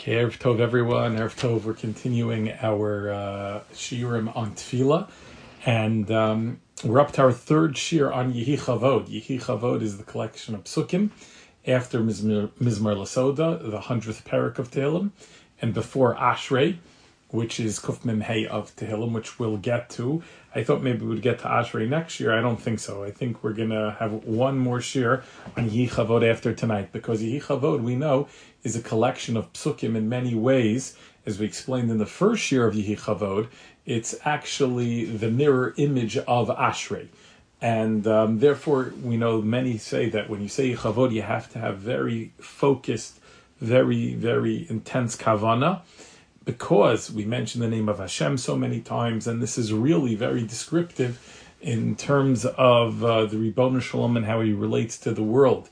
Okay, Erev Tov, everyone. Erev Tov, we're continuing our shiurim on Tefillah, and we're up to our third shir on Yehi Chavod. Yehi Chavod is the collection of psukim after Mizmar Lasoda, the 100th parak of Tehillim, and before Ashrei, which is Kuf Mem Hey of Tehillim, which we'll get to. I thought maybe we'd get to Ashrei next year. I don't think so. I think we're going to have one more shir on Yehi Chavod after tonight, because Yehi Chavod, we know, is a collection of psukim in many ways. As we explained in the first year of Yehi Chavod, it's actually the mirror image of Ashrei. And therefore, we know many say that when you say Yehi Chavod, you have to have very focused, very, very intense kavana, because we mention the name of Hashem so many times, and this is really very descriptive in terms of the Ribono Shalom and how he relates to the world,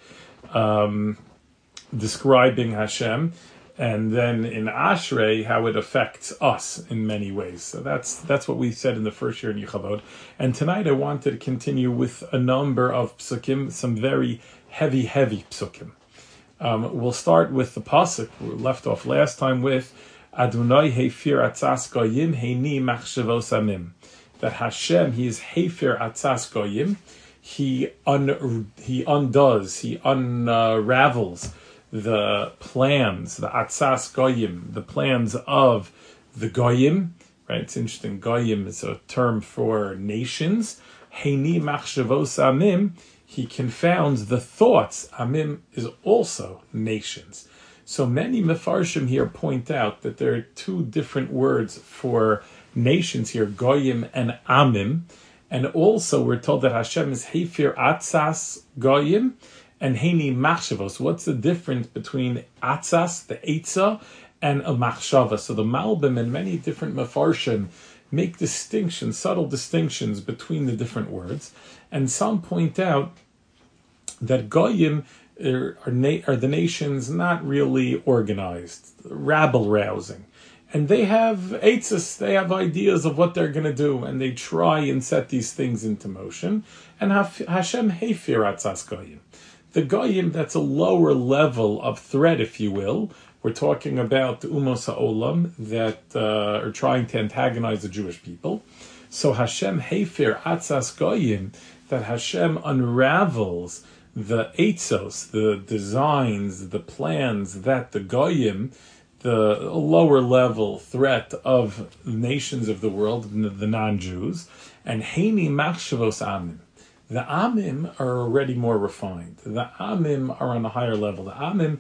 describing Hashem, and then in Ashrei how it affects us in many ways. So that's what we said in the first year in Yehi Chavod. And tonight I wanted to continue with a number of psukim, some very heavy psukim. We'll start with the pasuk we left off last time with Adonai Hefir Atzas Goyim Heini Machshavos Amim. That Hashem, He is Hefir Atzas Goyim. He unravels the plans, the Atzas Goyim, the plans of the Goyim. Right? It's interesting. Goyim is a term for nations. Heini Machshavos Amim. He confounds the thoughts. Amim is also nations. So many Mefarshim here point out that there are two different words for nations here, Goyim and Amim. And also we're told that Hashem is Hefir Atzas Goyim and Heini Machshavos. What's the difference between Atzas, the Eitzah, and a Machshava? So the Malbim and many different Mefarshim make distinctions, subtle distinctions between the different words. And some point out that Goyim are the nations not really organized, rabble-rousing. And they have eitzes, they have ideas of what they're going to do, and they try and set these things into motion. And Hashem Hefir Atzas Goyim. The Goyim, that's a lower level of threat, if you will. We're talking about the Umos HaOlam that are trying to antagonize the Jewish people. So Hashem Hefir Atzas Goyim, that Hashem unravels the eitzos, the designs, the plans that the Goyim, the lower level threat of nations of the world, the non-Jews, and Heini Machshavos Amim. The Amim are already more refined. The Amim are on a higher level. The Amim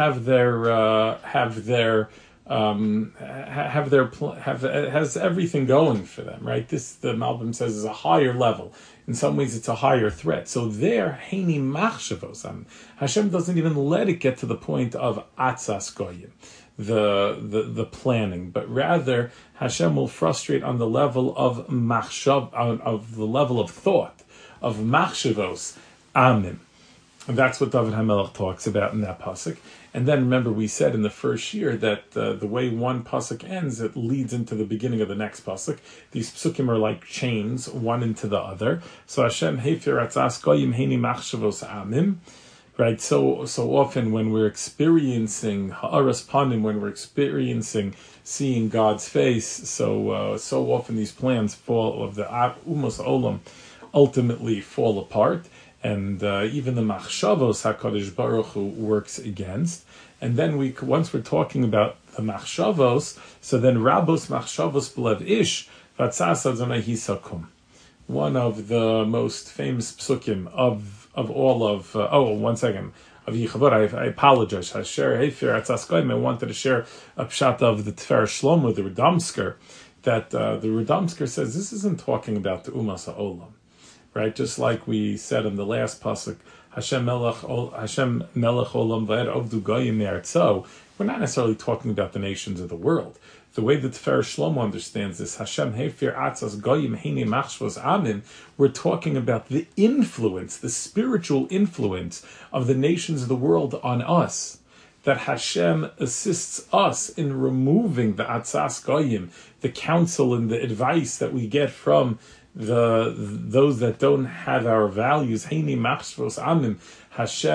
has everything going for them, right? This, the Malbim says, is a higher level. In some ways, it's a higher threat. So there, Heini Machshavos Amim. Hashem doesn't even let it get to the point of Atzas Goyim, the planning, but rather Hashem will frustrate on the level of machshav, of the level of thought, of Machshavos Amim. And that's what David HaMelech talks about in that pasuk. And then remember, we said in the first year that the way one pasuk ends, it leads into the beginning of the next pasuk. These psukim are like chains, one into the other. So Hashem Hefir Atzas Goyim Heini Machshavos Amim. Right. So often when we're experiencing Ha'aras Panim, when we're experiencing seeing God's face, so often these plans of the Umos Olam ultimately fall apart. And even the Machshavos HaKadosh Baruch Hu works against. And then once we're talking about the Machshavos, so then Rabos Machshavos B'lev Ish Vatzas Adonai Hisakum. One of the most famous psukim of all of, one second, of Yehi Chavod. I apologize. I wanted to share a pshat of the Tiferes Shlomo, the Radomsker, that the Radomsker says this isn't talking about the Umas HaOlam. Right, just like we said in the last pasuk, Hashem Melech Olam V'ed Ovdu Goyim Me'artzo. We're not necessarily talking about the nations of the world. The way that Tiferes Shlomo understands this, Hashem Hefir Atzas Goyim Heini Machshavos Amim, we're talking about the influence, the spiritual influence of the nations of the world on us. That Hashem assists us in removing the Atzas Goyim, the counsel and the advice that we get from those that don't have our values. Heini Machshavos Amim. Hashem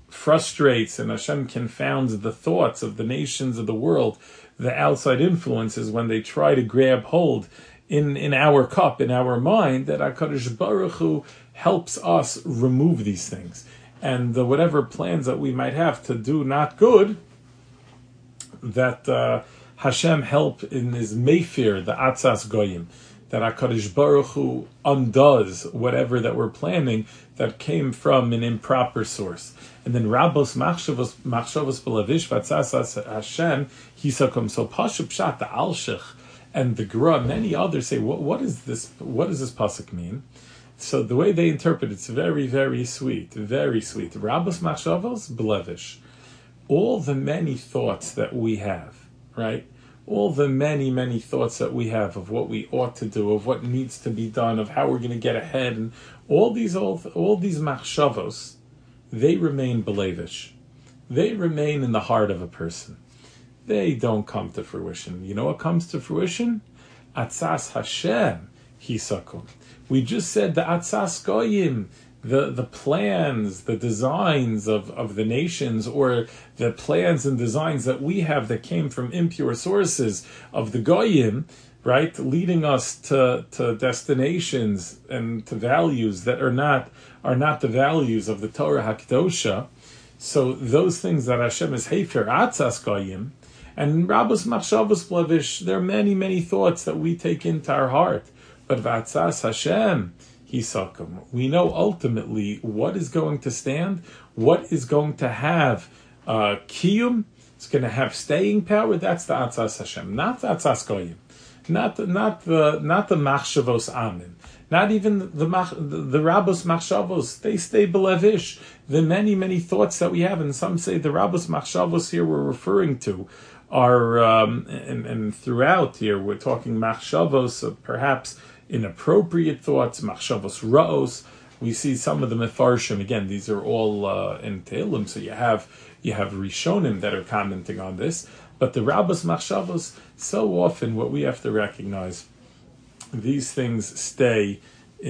frustrates and Hashem confounds the thoughts of the nations of the world, the outside influences, when they try to grab hold in our cup, in our mind, that HaKadosh Baruch Hu helps us remove these things. And whatever plans that we might have to do not good, that Hashem help in His Meifir, the Atzas Goyim, that HaKadosh Baruch Hu undoes whatever that we're planning that came from an improper source. And then Rabos Machshavos Belavish Vatzas Hashem Hisakum. So Pashup Pshat, the Alshich, and the Gra, many others say, what is this? What does this pasuk mean? So the way they interpret it's very, very sweet, very sweet. Rabos Machshavos Belavish. All the many thoughts that we have, right? All the many, many thoughts that we have of what we ought to do, of what needs to be done, of how we're going to get ahead, and all these machshavos, they remain belevish. They remain in the heart of a person. They don't come to fruition. You know what comes to fruition? Atzas Hashem hisakum. We just said the Atzas Goyim, the plans, the designs of the nations, or the plans and designs that we have that came from impure sources of the Goyim, right, leading us to destinations and to values that are not the values of the Torah HaKdosha. So those things that Hashem is Hefer Atzas Goyim, and Rabos Machshavos Blavish, there are many, many thoughts that we take into our heart. But Vatzas Hashem Hisakum, we know ultimately what is going to stand, what is going to have kiyum, it's going to have staying power. That's the Atzas Hashem, not the Atzas Goyim, not the Machshavos Amin, not even the Rabos Machshavos. They stay belevish. The many, many thoughts that we have, and some say the Rabos Machshavos here we're referring to are, and throughout here we're talking Machshavos, perhaps inappropriate thoughts, machshavos ra'os. We see some of the mefarshim. Again, these are all in Tehillim, so you have Rishonim that are commenting on this. But the Rabos Machshavos, so often what we have to recognize, these things stay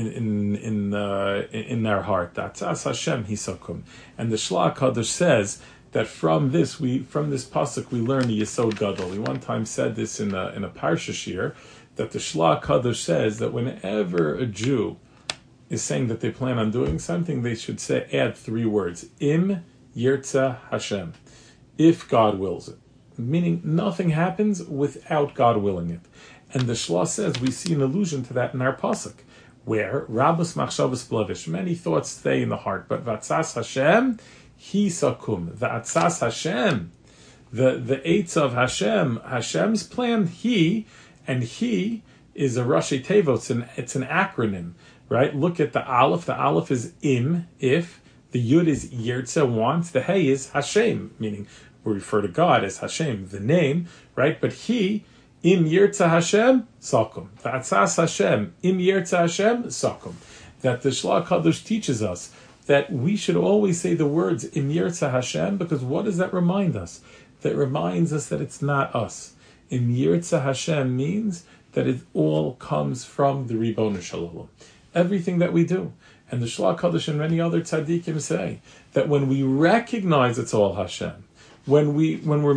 in their heart. That's As Hashem Hisakum. And the Shlach Kadosh says that from this pasuk we learn the Yesod Gadol. He one time said this in a Parsha Shir, that the Shlach Kadosh says that whenever a Jew is saying that they plan on doing something, they should add 3 words: Im Yirtza Hashem, if God wills it. Meaning nothing happens without God willing it. And the Shlach says we see an allusion to that in our pasuk, where Rabos Machshavos Blavish, many thoughts stay in the heart, but Vatzas Hashem Hisakum, the Atzas Hashem, the Eitz of Hashem, Hashem's plan, and He is a Rashi Tevot. It's an acronym, right? Look at the Aleph. The Aleph is Im, if. The Yud is Yirtza, wants. The Hey is Hashem, meaning we refer to God as Hashem, the name, right? But He, Im Yirtza Hashem, Sakum. The Atzas Hashem, Im Yirtza Hashem, Sakum. That the Shlach Kadosh teaches us that we should always say the words Im Yirtza Hashem, because what does that remind us? That reminds us that it's not us. Im Yirtza Hashem means that it all comes from the Ribono Shel Olam. Everything that we do. And the Shlach Kadosh and many other tzaddikim say that when we recognize it's all Hashem, when we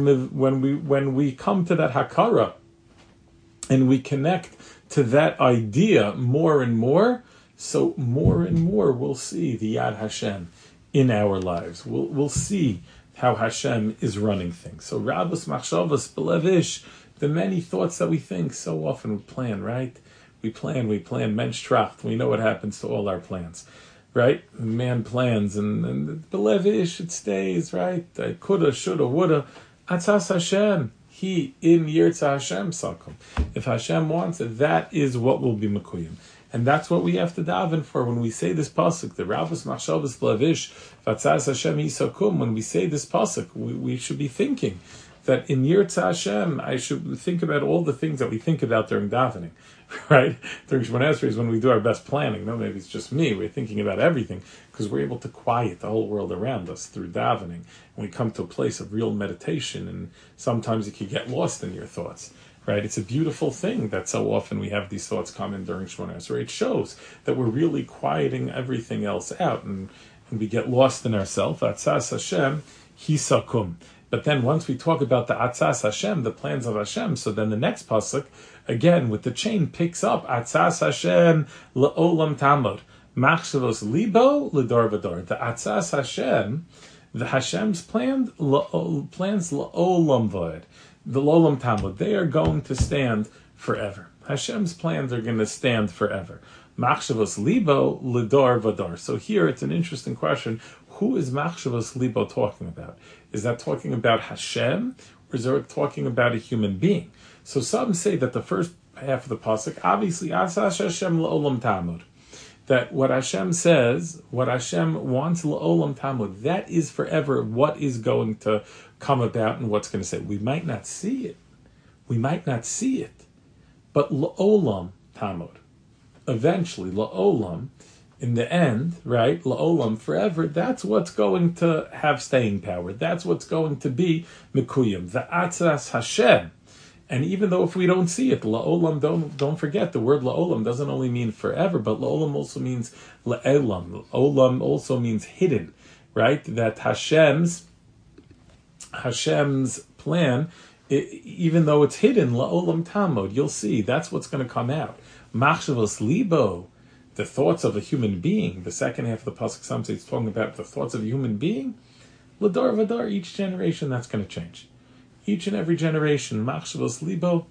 come to that hakara and we connect to that idea more and more, so more and more we'll see the Yad Hashem in our lives. We'll see how Hashem is running things. So Rabos Machshavos Belevish, the many thoughts that we think, so often we plan, right? We plan, Mensch tracht. We know what happens to all our plans, right? Man plans, and Belevish, it stays, right? I coulda, shoulda, woulda. Atzas Hashem, He, Im Yirtza Hashem Sakum. If Hashem wants it, that is what will be Mekuyim. And that's what we have to daven for when we say this pasuk, the Rabos Machshavos Belevish, Vatzas Hashem Hisakum. When we say this pasuk, we should be thinking that in Yirtza Hashem, I should think about all the things that we think about during davening, right? During Shemona Esrei is when we do our best planning. No, maybe it's just me. We're thinking about everything because we're able to quiet the whole world around us through davening. And we come to a place of real meditation, and sometimes you can get lost in your thoughts, right? It's a beautiful thing that so often we have these thoughts come in during Shemona Esrei. It shows that we're really quieting everything else out, and and we get lost in ourselves. Atzas Hashem hisakum. But then once we talk about the Atzas Hashem, the plans of Hashem, so then the next pasuk, again with the chain, picks up Atzas Hashem le'olam tamod. Machshavos libo l'dor v'dor. The Atzas Hashem, the Hashem's plans le'olam v'od. The l'olam tamod. They are going to stand forever. Hashem's plans are going to stand forever. Machshavos libo l'dor v'dor. So here it's an interesting question. Who is Machshavos libo talking about? Is that talking about Hashem, or is it talking about a human being? So some say that the first half of the pasuk, obviously, Atzas Hashem le'olam tamod, that what Hashem says, what Hashem wants le'olam tamod, that is forever what is going to come about and what's going to say. We might not see it. But le'olam tamod. Eventually, le'olam, in the end, right, la'olam, forever, that's what's going to have staying power. That's what's going to be mikuyim, the Atzas Hashem. And even though if we don't see it, la'olam, don't forget, the word la'olam doesn't only mean forever, but la'olam also means la'elam. Olam also means hidden, right? That Hashem's plan, even though it's hidden, la'olam tamod, you'll see, that's what's going to come out. Machshavos libo, the thoughts of a human being. The second half of the pasuk, some say it's talking about the thoughts of a human being. L'dor v'dor, each generation, that's going to change. Each and every generation, machshavos libo,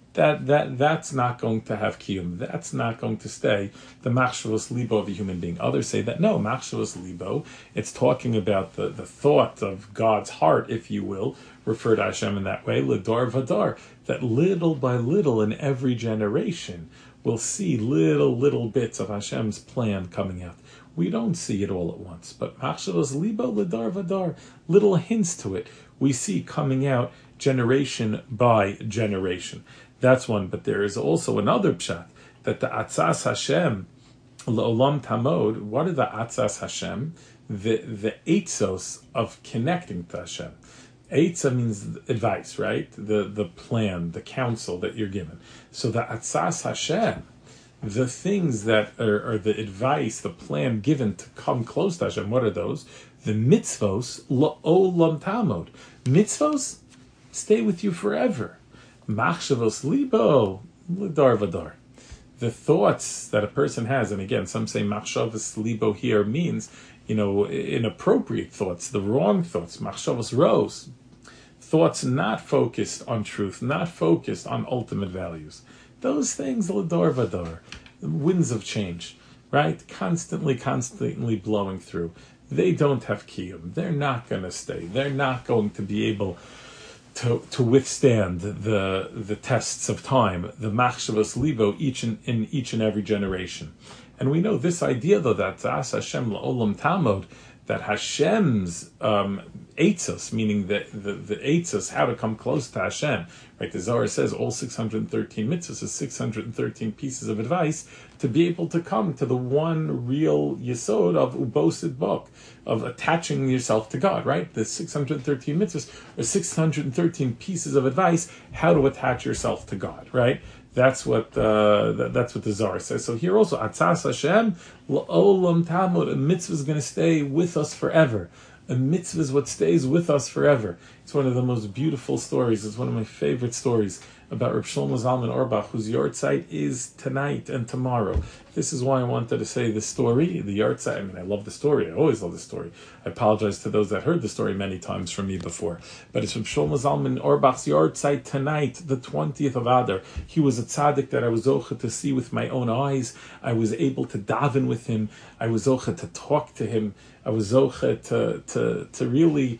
that's not going to have kiyum. That's not going to stay the machshavos libo of a human being. Others say that no, machshavos libo, it's talking about the thought of God's heart, if you will, refer to Hashem in that way, l'dor v'dor, that little by little in every generation, we'll see little bits of Hashem's plan coming out. We don't see it all at once, but machshavos libo l'dor v'dor, little hints to it, we see coming out generation by generation. That's one, but there is also another pshat, that the Atzas Hashem le'olam tamod, what are the Atzas Hashem? The eitzos of connecting to Hashem. Eitzah means advice, right? The plan, the counsel that you're given. So the Atzas Hashem, the things that are the advice, the plan given to come close to Hashem, what are those? The mitzvos, la'olam tamod. Mitzvos stay with you forever. Machshavos libo, l'dor v'dor. The thoughts that a person has, and again, some say machshavos libo here means, inappropriate thoughts, the wrong thoughts, machshavos ros, thoughts not focused on truth, not focused on ultimate values. Those things, l'dor v'dor, winds of change, right? Constantly blowing through. They don't have kiyum. They're not going to stay. They're not going to be able to withstand the tests of time, the machshavos libo, in each and every generation. And we know this idea, though, that Atzas Hashem le'olam tamod, that Hashem's eitzos, meaning the eitzos, how to come close to Hashem, right? The Zohar says all 613 mitzvahs is 613 pieces of advice to be able to come to the one real yesod of ubosid bok, of attaching yourself to God, right? The 613 mitzvahs are 613 pieces of advice how to attach yourself to God, right? That's what the Zohar says. So here also, Atzas Hashem l'olam tamod, a mitzvah is going to stay with us forever. A mitzvah is what stays with us forever. It's one of the most beautiful stories. It's one of my favorite stories about Reb Shlomo Zalman Auerbach, whose yahrzeit is tonight and tomorrow. This is why I wanted to say the story, the yahrzeit. I mean, I love the story. I always love the story. I apologize to those that heard the story many times from me before. But it's Reb Shlomo Zalman Auerbach's yahrzeit tonight, the 20th of Adar. He was a tzaddik that I was zoche to see with my own eyes. I was able to daven with him. I was zoche to talk to him. I was zoche to really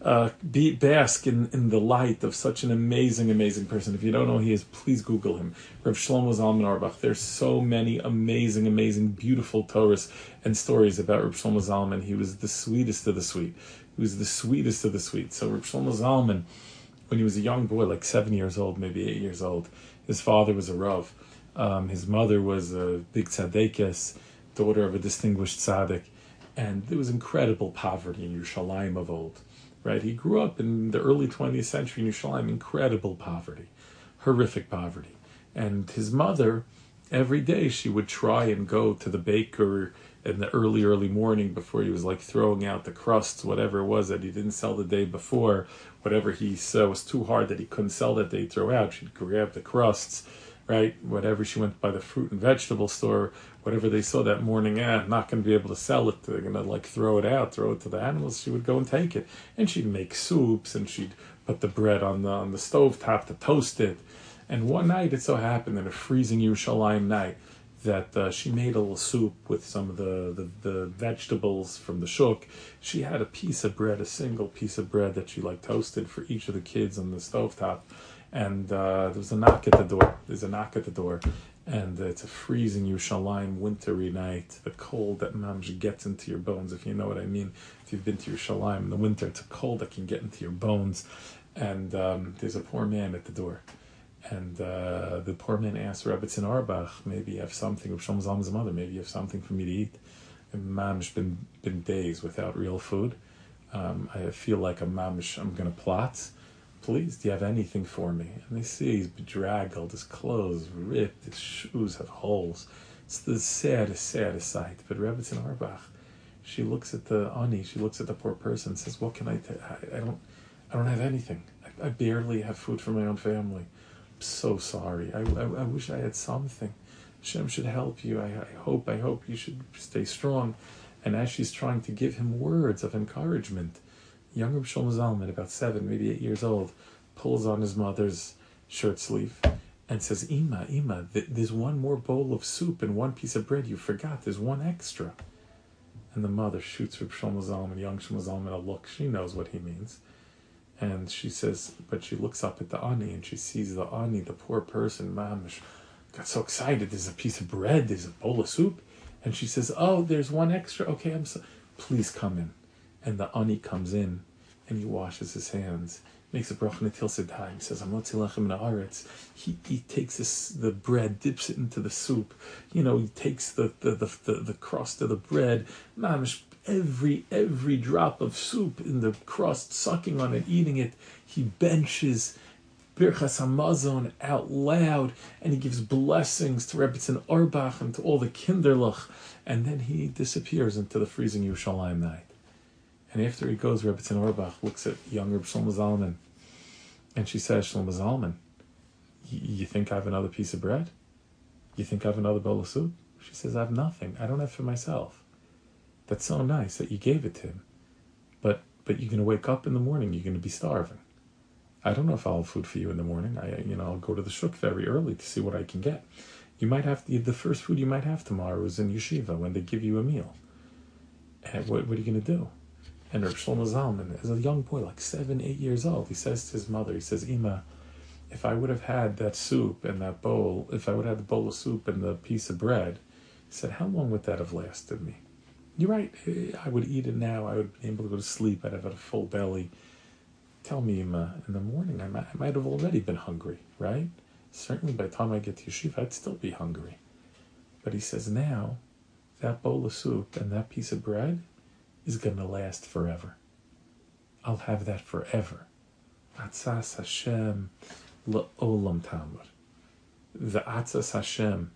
bask in the light of such an amazing person. If you don't know who he is, please Google him. Reb Shlomo Zalman Auerbach. There's so many amazing, beautiful Torahs and stories about Reb Shlomo Zalman. He was the sweetest of the sweet. He was the sweetest of the sweet. So Reb Shlomo Zalman, when he was a young boy, like 7 years old, maybe 8 years old, his father was a Rav. His mother was a big tzaddikes, daughter of a distinguished tzaddik. And there was incredible poverty in Yerushalayim of old. Right, he grew up in the early 20th century in Yerushalayim, incredible poverty, horrific poverty. And his mother, every day she would try and go to the baker in the early morning before he was like throwing out the crusts, whatever it was that he didn't sell the day before, whatever he saw was too hard that he couldn't sell that day, throw out, she'd grab the crusts, right? Whatever she went by the fruit and vegetable store, whatever they saw that morning, not going to be able to sell it, they're going to like throw it out, throw it to the animals, she would go and take it. And she'd make soups, and she'd put the bread on the stove top to toast it. And one night it so happened, in a freezing Yerushalayim night, that she made a little soup with some of the vegetables from the shuk. She had a piece of bread, a single piece of bread that she like toasted for each of the kids on the stovetop. And there was a knock at the door. There's a knock at the door. And it's a freezing Yerushalayim wintry night. The cold that mamish gets into your bones, if you know what I mean. If you've been to Yerushalayim in the winter, it's a cold that can get into your bones. And there's a poor man at the door. And the poor man asked Rebbetzin Auerbach, maybe you have something, Reb Shlomo Zalman's mother, maybe you have something for me to eat. And mamish been days without real food. I feel like I'm going to plot. Please, do you have anything for me? And they see he's bedraggled, his clothes ripped, his shoes have holes. It's the saddest sight. But Rebbetzin Auerbach, she looks at the ani, she looks at the poor person and says, what can I do? I don't have anything. I barely have food for my own family. I'm so sorry. I wish I had something. Hashem should help you. I hope you should stay strong. And as she's trying to give him words of encouragement, young Reb Shlomo Zalman, about 7, maybe 8 years old, pulls on his mother's shirt sleeve and says, Ima, there's one more bowl of soup and one piece of bread you forgot. There's one extra. And the mother shoots Reb Shlomo Zalman, young Shlomo Zalman, a look. She knows what he means. And she says, but she looks up at the ani and she sees the ani, the poor person, mamish, got so excited. There's a piece of bread, there's a bowl of soup. And she says, oh, there's one extra. Okay, please come in. And the ani comes in and he washes his hands, makes a bracha netil sedai. He says, Amotzi lechem min haaretz. He takes the bread, dips it into the soup. He takes the crust of the bread, mamish, every drop of soup in the crust, sucking on it, eating it. He benches Birchas Hamazon out loud, and he gives blessings to Rebbetzin Auerbach and to all the Kinderlach, and then he disappears into the freezing Yerushalayim night. And after he goes, Rebbetzin Auerbach looks at young Reb Shlomo Zalman, and she says, Shlomo Zalman, you think I have another piece of bread? You think I have another bowl of soup? She says, I have nothing. I don't have for myself. That's so nice that you gave it to him. But you're going to wake up in the morning, you're going to be starving. I don't know if I'll have food for you in the morning. I'll go to the shuk very early to see what I can get. You might have the first food you might have tomorrow is in yeshiva when they give you a meal. And what are you going to do? And Reb Shlomo Zalman, as a young boy, like 7, 8 years old, he says to his mother, he says, Ima, if I would have had that soup and that bowl, if I would have had the bowl of soup and the piece of bread, he said, how long would that have lasted me? You're right, I would eat it now, I would have been able to go to sleep, I'd have had a full belly. Tell me, Ima, in the morning, I might have already been hungry, right? Certainly by the time I get to yeshiva, I'd still be hungry. But he says now, that bowl of soup and that piece of bread is going to last forever. I'll have that forever. Atzas Hashem la'olam tamar. The Atzas Hashem,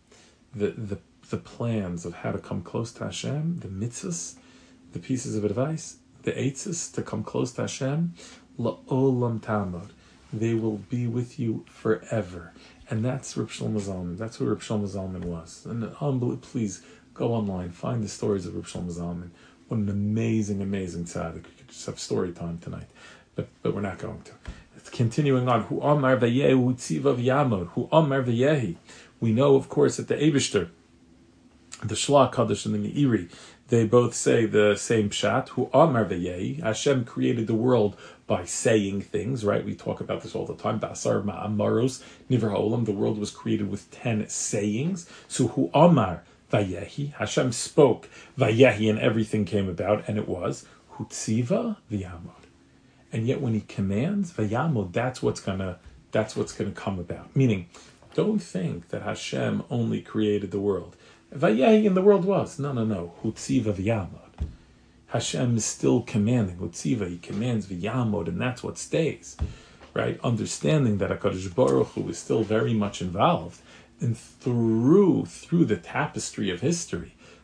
the plans of how to come close to Hashem, the mitzvahs, the pieces of advice, the eitzes to come close to Hashem, la'olam tamar. They will be with you forever. And that's Reb Shlomo Zalman. That's who Reb Shlomo Zalman was. And please go online, find the stories of Reb Shlomo Zalman. What an amazing tzaddik. We could just have story time tonight. But we're not going to. It's continuing on. Hu amar v'yehu tzivav yamod. Hu amar v'yehi. We know, of course, that the Eibishter, the Shlach Kadosh and the Meiri, they both say the same pshat. Hu amar v'yehi. Hashem created the world by saying things, right? We talk about this all the time. Ba'asar ma'amaros nivra ha'olam. The world was created with 10 sayings. So hu amar Vayehi, Hashem spoke, Vayehi, and everything came about, and it was Hutziva v'yamod. And yet, when He commands v'yamod, that's what's gonna come about. Meaning, don't think that Hashem only created the world. Vayehi, and the world was. No. Hutziva v'yamod. Hashem is still commanding. Hutziva, He commands v'yamod, and that's what stays. Right? Understanding that HaKadosh Baruch Hu is still very much involved. And through the tapestry of history,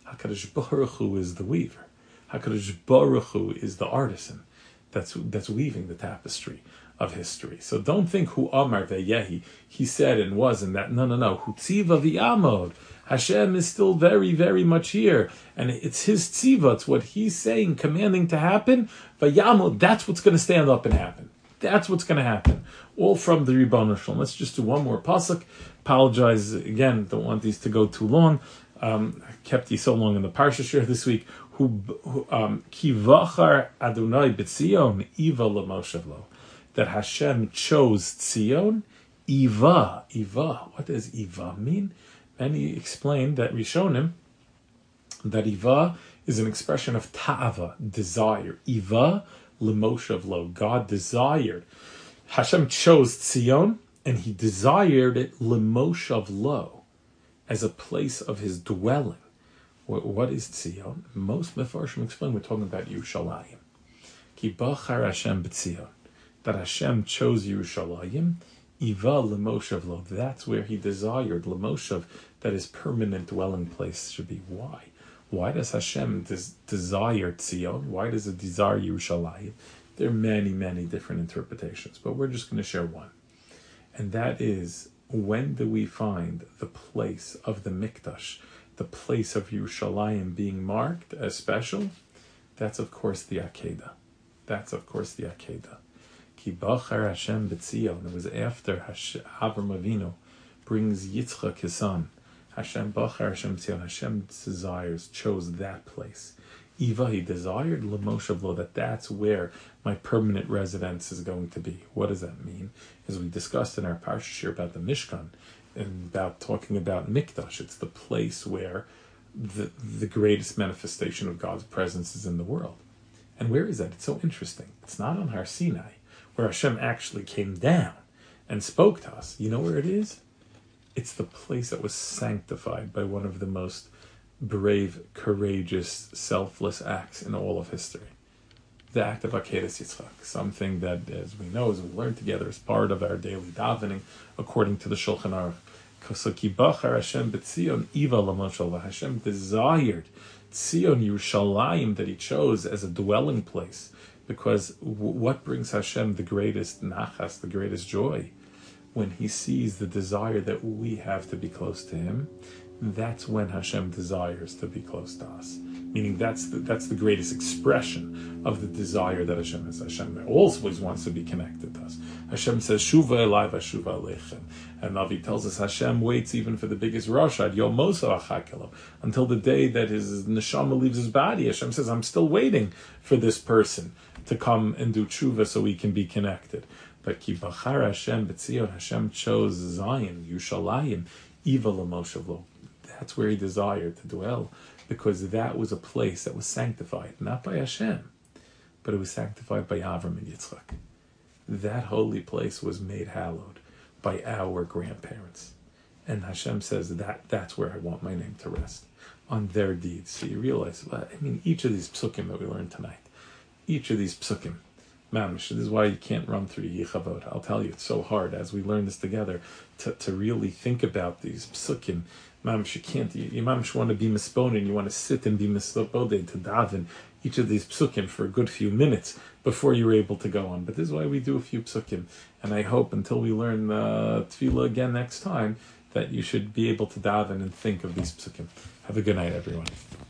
HaKadosh Baruch Hu is the weaver. HaKadosh Baruch Hu is the artisan that's weaving the tapestry of history. So don't think Hu Amar Ve'yehi, he said and was, and that, no. Hu Tziva V'yamod. Hashem is still very, very much here. And it's his tziva, it's what he's saying, commanding to happen. V'yamod, that's what's going to stand up and happen. That's what's going to happen. All from the Ribbon Shalom. Let's just do one more pasuk. Apologize again, don't want these to go too long. I kept you so long in the Parsha share this week. Ki vachar Adonai b'Tzion, Iva l'moshav lo. That Hashem chose Tzion, Iva. What does Iva mean? And he explained that Rishonim, that Iva is an expression of ta'ava, desire. Iva l'moshav lo. God desired. Hashem chose Tzion, and he desired it l'moshav lo, as a place of his dwelling. What is Tzion? Most Mefarshim explain we're talking about Yerushalayim. Ki bachar Hashem b'Tzion. That Hashem chose Yerushalayim, Iva l'moshav lo. That's where he desired l'moshav, that his permanent dwelling place should be. Why? Why does Hashem desire Tzion? Why does it desire Yerushalayim? There are many, many different interpretations, but we're just going to share one. And that is, when do we find the place of the Mikdash, the place of Yerushalayim being marked as special? That's of course the Akedah. Ki bachar Hashem b'Tzion. It was after Avram Avinu brings Yitzchak his son. Hashem bachar Hashem b'Tzion. Hashem chose that place. Iva, he desired l'moshav lo, that's where my permanent residence is going to be. What does that mean? As we discussed in our parsha shir about the Mishkan, and about talking about Mikdash, it's the place where the greatest manifestation of God's presence is in the world. And where is that? It's so interesting. It's not on Har Sinai, where Hashem actually came down and spoke to us. You know where it is? It's the place that was sanctified by one of the most brave, courageous, selfless acts in all of history. The act of Akedas Yitzchak, something that, as we know, as we learn together, is part of our daily davening, according to the Shulchan Aruch. Ki bachar Hashem b'Tzion, Iva l'moshav. Hashem desired Tzion, Yerushalayim, that he chose as a dwelling place, because what brings Hashem the greatest nachas, the greatest joy? When he sees the desire that we have to be close to him, that's when Hashem desires to be close to us. Meaning that's the greatest expression of the desire that Hashem has. Hashem always wants to be connected to us. Hashem says, Shuva elai v'shuva aleichem. And Navi tells us Hashem waits even for the biggest Rashad, Yom Mosa achakelo, until the day that his neshama leaves his body. Hashem says, I'm still waiting for this person to come and do tshuva so we can be connected. But ki bachar Hashem b'Tzion, Hashem chose Zion, Yerushalayim, Iva l'moshav lo. That's where he desired to dwell, because that was a place that was sanctified, not by Hashem, but it was sanctified by Avram and Yitzchak. That holy place was made hallowed by our grandparents. And Hashem says that's where I want my name to rest, on their deeds. So you realize, each of these psukim that we learned tonight, each of these psukim, Mamish, this is why you can't run through Yechavot. I'll tell you, it's so hard as we learn this together to really think about these psukim. Mamish, you can't. You mamish want to be misponen. You want to sit and be mispoded to daven each of these psukim for a good few minutes before you're able to go on. But this is why we do a few psukim. And I hope until we learn tefillah again next time that you should be able to daven and think of these psukim. Have a good night, everyone.